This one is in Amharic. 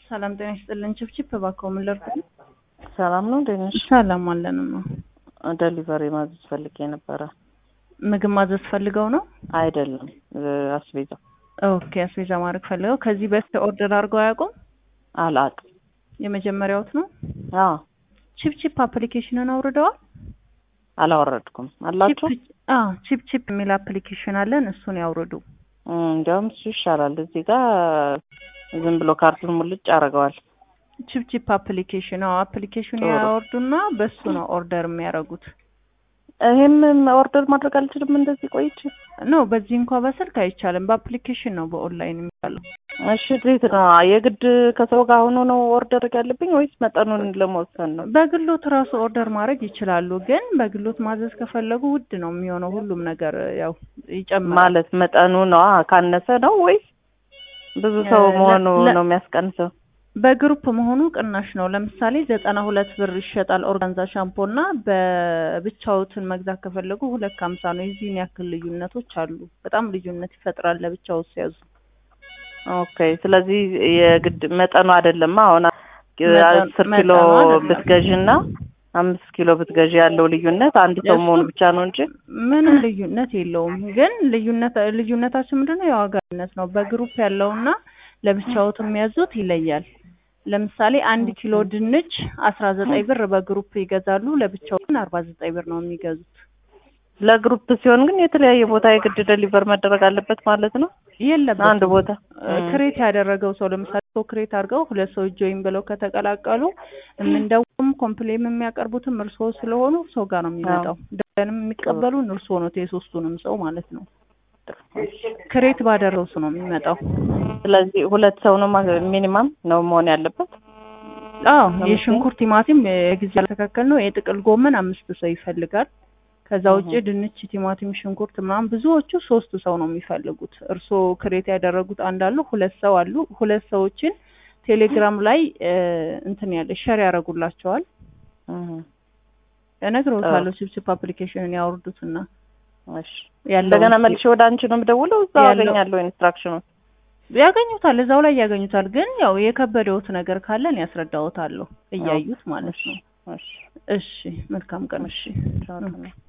ሰላም ጤና ይስጥልን። ችፕቺፕ እባክዎ ምን ልርዳ? ሰላም ነው ደህናሽ? ሰላም አለንማ። ዴሊቨሪ ማዘዝ ፈልጌ ነበረ። ምግብ ማዘዝ ፈልገው ነው? አይደለም አስቤዛ። ኦኬ አስቤዛ ማድረግ ፈልገው። ከዚህ በፊት ኦርደር አድርገው አያውቁም? አላውቅም። የመጀመሪያውት ነው? አዎ። ችፕቺፕ አፕሊኬሽንን አውርደዋል? አላወረድኩም። አላችሁ? ችፕቺፕ የሚል አፕሊኬሽን አለን፣ እሱን ያውርዱ። እንዲያውም እሱ ይሻላል። እዚህ ጋር ዝም ብሎ ካርቱን ሙልጭ አደርገዋል። ችፕቺፕ አፕሊኬሽን አፕሊኬሽን ያወርዱና በሱ ነው ኦርደር የሚያደርጉት። ይሄም ኦርደር ማድረግ አልችልም እንደዚህ ቆይቼ ነው። በዚህ እንኳን በስልክ አይቻልም፣ በአፕሊኬሽን ነው በኦንላይን የሚባለው። እሺ እንዴት ነው? የግድ ከሰው ጋር ሆኖ ነው ኦርደር ያለብኝ ወይስ መጠኑን ለመወሰን ነው? በግሎት ራሱ ኦርደር ማድረግ ይችላሉ፣ ግን በግሎት ማዘዝ ከፈለጉ ውድ ነው የሚሆነው። ሁሉም ነገር ያው ይጨምራል። ማለት መጠኑ ነው ካነሰ ነው ወይስ ብዙ ሰው መሆኑ ነው የሚያስቀንሰው? በግሩፕ መሆኑ ቅናሽ ነው። ለምሳሌ 92 ብር ይሸጣል ኦርጋንዛ ሻምፖና በብቻውትን መግዛት ከፈለጉ 250 ነው። የዚህን ያክል ልዩነቶች አሉ። በጣም ልዩነት ይፈጥራል ለብቻው ሲያዙ። ኦኬ ስለዚህ የግድ መጠኑ አይደለም። አሁን 10 ኪሎ ብትገዢና 5 ኪሎ ብትገዢ ያለው ልዩነት አንድ ሰው መሆኑ ብቻ ነው እንጂ ምንም ልዩነት የለውም። ግን ልዩነታችን ምንድነው? የዋጋ ልዩነት ነው። በግሩፕ ያለውና ለብቻውት የሚያዙት ይለያል። ለምሳሌ 1 ኪሎ ድንች 19 ብር በግሩፕ ይገዛሉ፣ ለብቻው ግን 49 ብር ነው የሚገዙት። ለግሩፕ ሲሆን ግን የተለያየ ቦታ የግድ ዴሊቨር መደረግ አለበት ማለት ነው? የለበትም። አንድ ቦታ ክሬት ያደረገው ሰው ለምሳሌ ሰው ክሬት አድርገው 2 ሰው ጆይን ብለው ከተቀላቀሉ እንደውም ኮምፕሌም የሚያቀርቡትም እርስዎ ስለሆኑ ሰው ጋር ነው የሚመጣው። ደንም የሚቀበሉ እርስዎ ነው፣ የሶስቱንም ሰው ማለት ነው። ክሬት ባደረገው ሰው ነው የሚመጣው። ስለዚህ 2 ሰው ነው ሚኒማም ነው መሆን ያለበት። አዎ የሽንኩርት ቲማቲም የጊዜ ያልተከከል ነው። የጥቅል ጎመን 5 ሰው ይፈልጋል። ከዛ ውጪ ድንች፣ ቲማቲም፣ ሽንኩርት ምናምን ብዙዎቹ 3 ሰው ነው የሚፈልጉት። እርስዎ ክሬት ያደረጉት አንድ አሉ፣ 2 ሰው አሉ። 2 ሰዎችን ቴሌግራም ላይ እንትን ያለ ሼር ያደርጉላቸዋል። እነግሮታለሁ ችፕቺፕ አፕሊኬሽንን ያወርዱትና እሺ እንደገና መልሼ ወደ አንቺ ነው የምደውለው። እዛው አገኛለሁ ኢንስትራክሽኑን። ያገኙታል፣ እዛው ላይ ያገኙታል። ግን ያው የከበደውት ነገር ካለን ያስረዳውታለሁ እያዩት ማለት ነው። እሺ መልካም ቀን። እሺ